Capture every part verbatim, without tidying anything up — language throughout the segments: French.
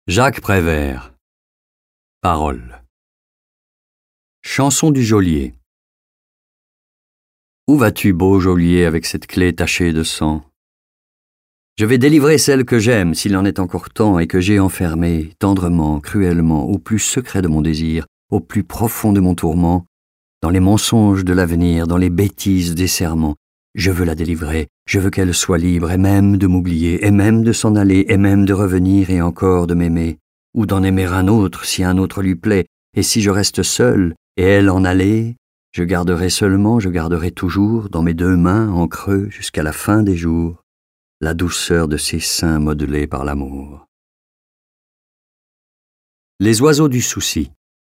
Jacques Prévert. Paroles. Chanson du geôlier. Où vas-tu, beau geôlier, avec cette clé tachée de sang? Je vais délivrer celle que j'aime, s'il en est encore temps, et que j'ai enfermée, tendrement, cruellement, au plus secret de mon désir, au plus profond de mon tourment, dans les mensonges de l'avenir, dans les bêtises des serments. Je veux la délivrer, je veux qu'elle soit libre, et même de m'oublier, et même de s'en aller, et même de revenir, et encore de m'aimer, ou d'en aimer un autre, si un autre lui plaît, et si je reste seul, et elle en aller, je garderai seulement, je garderai toujours, dans mes deux mains, en creux, jusqu'à la fin des jours, la douceur de ses seins modelés par l'amour. Les oiseaux du souci.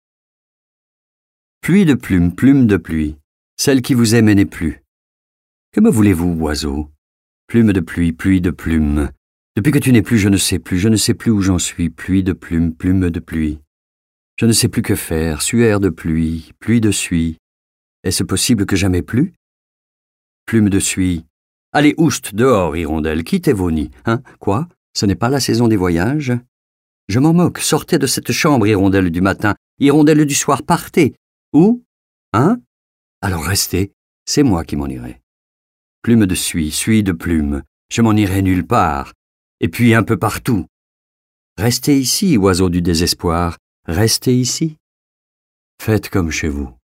Pluie de plumes, plume de pluie, celle qui vous aime n'est plus. Que me voulez-vous, oiseau? Plume de pluie, pluie de plume. Depuis que tu n'es plus, je ne sais plus, je ne sais plus où j'en suis. Pluie de plume, plume de pluie. Je ne sais plus que faire, suaire de pluie, pluie de suie. Est-ce possible que jamais plu? Plume de suie. Allez, oust, dehors, hirondelle, quittez vos nids. Hein? Quoi? Ce n'est pas la saison des voyages? Je m'en moque, sortez de cette chambre, hirondelle du matin, hirondelle du soir, partez. Où? Hein? Alors restez, c'est moi qui m'en irai. Plume de suie, suie de plume, je m'en irai nulle part, et puis un peu partout. Restez ici, oiseaux du désespoir, restez ici. Faites comme chez vous.